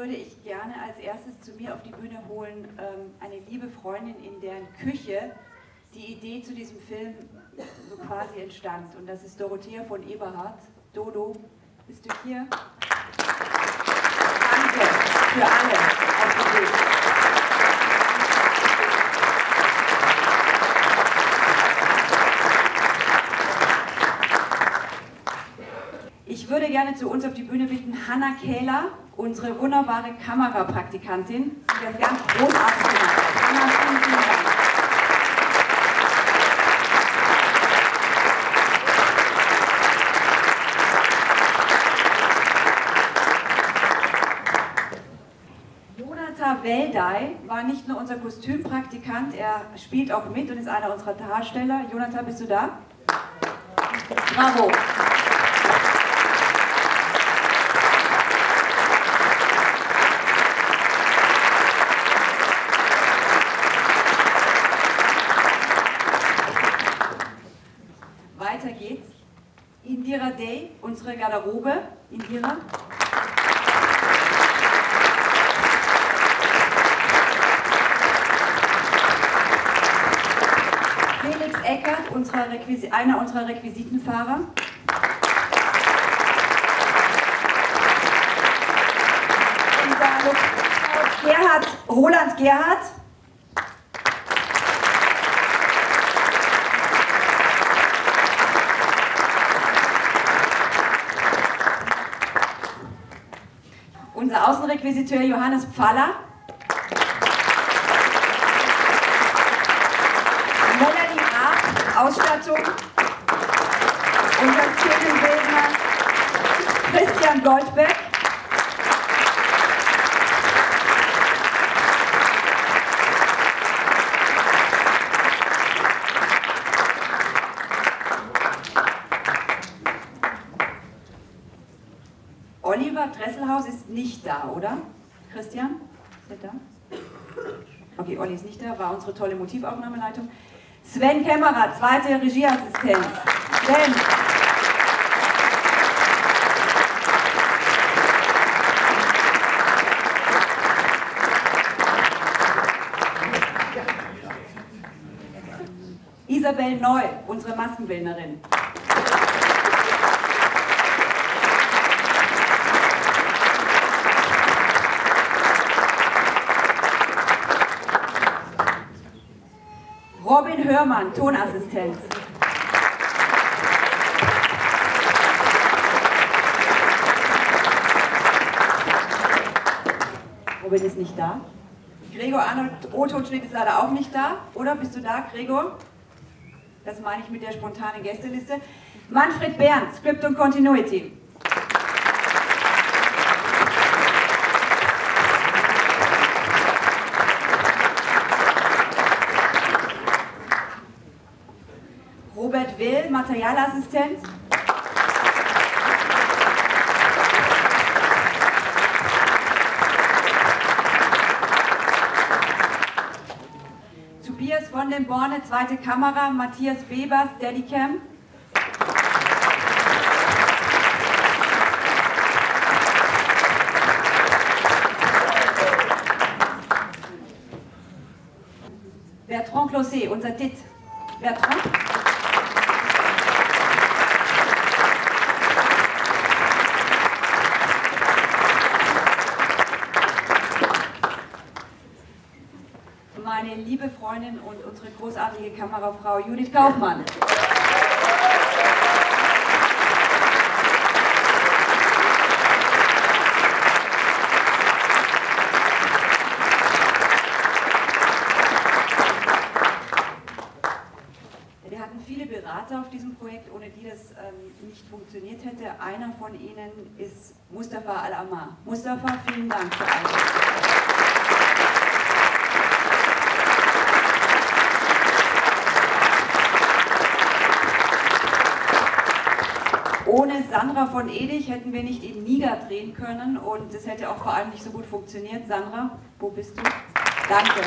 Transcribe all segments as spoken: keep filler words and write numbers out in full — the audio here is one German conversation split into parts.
würde ich gerne als erstes zu mir auf die Bühne holen, ähm, eine liebe Freundin, in deren Küche die Idee zu diesem Film so quasi entstand. Und das ist Dorothea von Eberhardt. Dodo, bist du hier? Danke für alle auf dem Weg. Ich würde gerne zu uns auf die Bühne bitten Hanna Kähler, unsere wunderbare Kamerapraktikantin, die das ganz großartig gemacht hat. Hanna, vielen, vielen Dank. Jonathan Weldey war nicht nur unser Kostümpraktikant, er spielt auch mit und ist einer unserer Darsteller. Jonathan, bist du da? Bravo! Weiter geht's. Indira Day, unsere Garderobe. Indira. Felix Eckert, unserer Requisi- einer unserer Requisitenfahrer. Gerhard, Roland Gerhard. Unser Außenrequisiteur Johannes Pfaller. Melanie Raab, Ausstattung. Unser Szenenbildner Christian Goldbeck. Oliver Dresselhaus ist nicht da, oder? Christian? Ist er da? Okay, Olli ist nicht da, war unsere tolle Motivaufnahmeleitung. Sven Kämmerer, zweite Regieassistent. Sven. Isabel Neu, unsere Maskenbildnerin. Robin Hörmann, Tonassistent. Robin ist nicht da. Gregor Arnold, O-Tonschnitt ist leider auch nicht da. Oder bist du da, Gregor? Das meine ich mit der spontanen Gästeliste. Manfred Bernd, Script und Continuity. Robert Will, Materialassistent. Tobias von den Borne, zweite Kamera. Matthias Webers, Steadicam. Bertrand Closet, unser Tit. Bertrand. Meine liebe Freundin und unsere großartige Kamerafrau Judith Kaufmann. Wir hatten viele Berater auf diesem Projekt, ohne die das ähm, nicht funktioniert hätte. Einer von ihnen ist Mustafa Al-Ammar. Mustafa, vielen Dank für alles. Ohne Sandra von Edich hätten wir nicht in Niger drehen können und es hätte auch vor allem nicht so gut funktioniert. Sandra, wo bist du? Danke.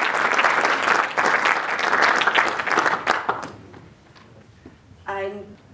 Ein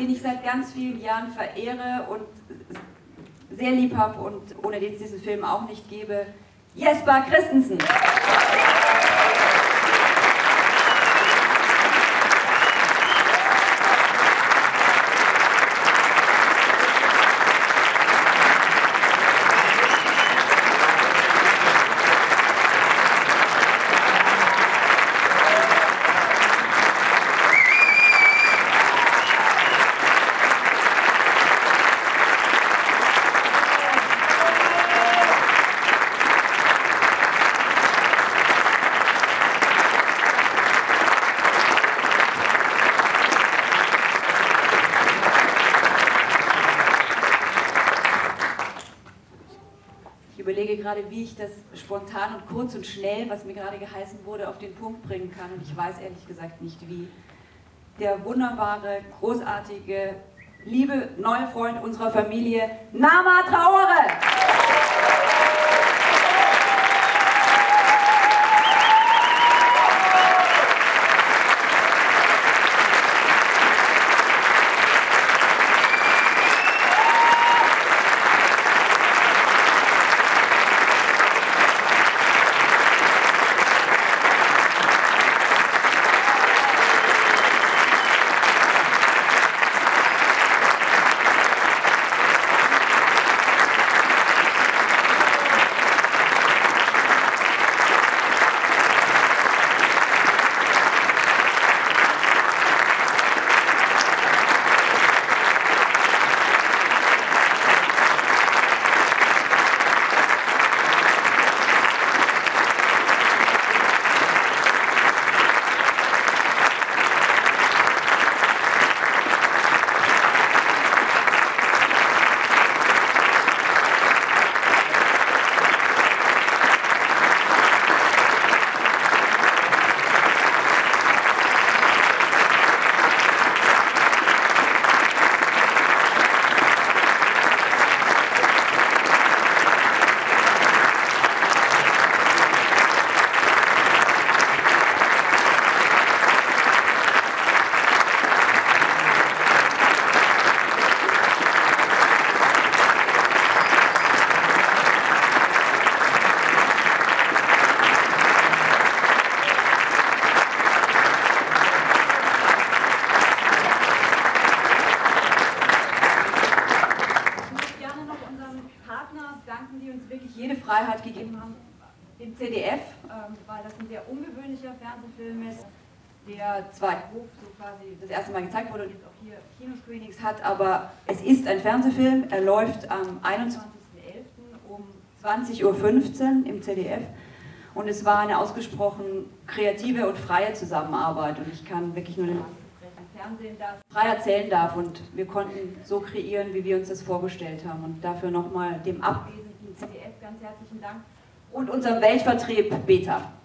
den ich seit ganz vielen Jahren verehre und sehr lieb habe und ohne den es diesen Film auch nicht gäbe, Jesper Christensen. Ich überlege gerade, wie ich das spontan und kurz und schnell, was mir gerade geheißen wurde, auf den Punkt bringen kann. Und ich weiß ehrlich gesagt nicht wie. Der wunderbare, großartige, liebe neue Freund unserer Familie, Nama Traore! Jede Freiheit gegeben haben, dem C D F, ähm, weil das ein sehr ungewöhnlicher Fernsehfilm ist, der zwar im Hof so quasi das erste Mal gezeigt wurde und jetzt auch hier Kinoscreenings hat, aber es ist ein Fernsehfilm, er läuft am einundzwanzigsten elften um zwanzig Uhr fünfzehn im C D F und es war eine ausgesprochen kreative und freie Zusammenarbeit und ich kann wirklich nur den Fernsehen das frei erzählen darf und wir konnten so kreieren, wie wir uns das vorgestellt haben und dafür nochmal dem abwesenden C D F ganz herzlichen Dank und unserem Weltvertrieb Beta.